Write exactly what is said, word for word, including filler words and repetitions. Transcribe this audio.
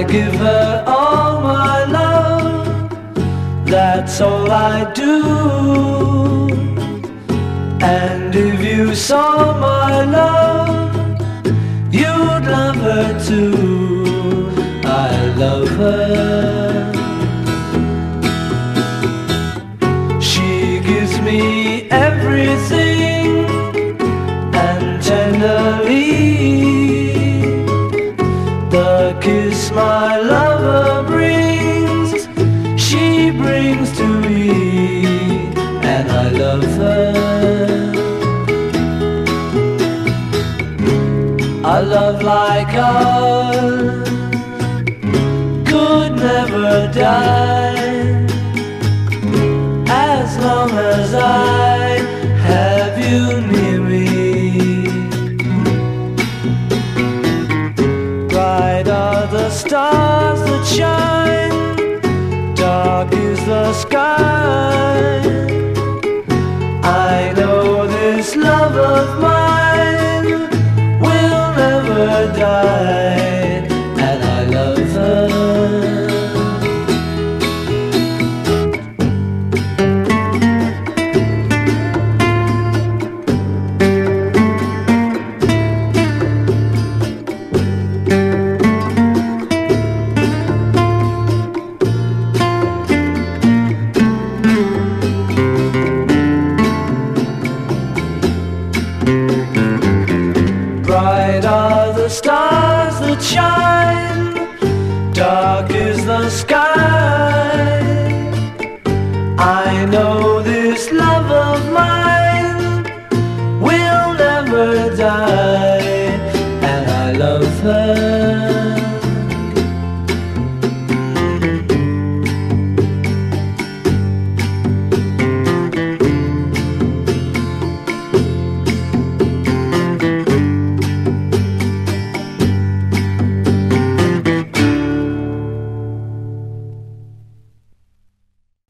give her all my love, that's all I do. And if you saw my love, you'd love her too. I love her. She gives me everything, and tenderly the kiss my lover brings, she brings to me, and I love her. A love like ours could never die, as long as I have you near me. Bright are the stars that shine, dark is the sky. I know this love of mine will never die, and I love her. Bright are the stars that shine, dark is the sky. I know this love of mine will never die, and I love her.